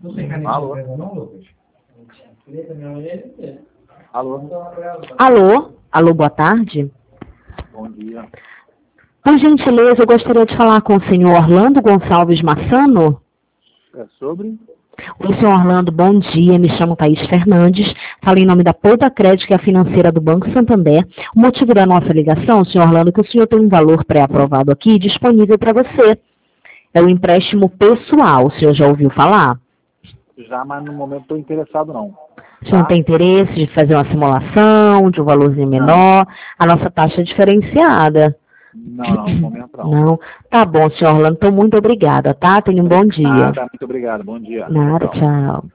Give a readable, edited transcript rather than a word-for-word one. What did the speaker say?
Não tem caneta Alô? não, Lucas? Alô? Alô, boa tarde. Bom dia. Por gentileza, eu gostaria de falar com o senhor Orlando Gonçalves Massano. É sobre? Oi, senhor Orlando, bom dia. Me chamo Thaís Fernandes. Falo em nome da Poupa Crédito, que é a financeira do Banco Santander. O motivo da nossa ligação, senhor Orlando, é que o senhor tem um valor pré-aprovado aqui disponível para você. É o empréstimo pessoal. O senhor já ouviu falar? Já, mas no momento estou interessado não. O senhor não tem interesse de fazer uma simulação, de um valorzinho menor? A nossa taxa é diferenciada. Não, no momento não. Não. Tá bom, senhor Orlando. Então, muito obrigada, tá? Tenha um bom dia. Nada, muito obrigado. Bom dia. Nada, Tchau. tchau.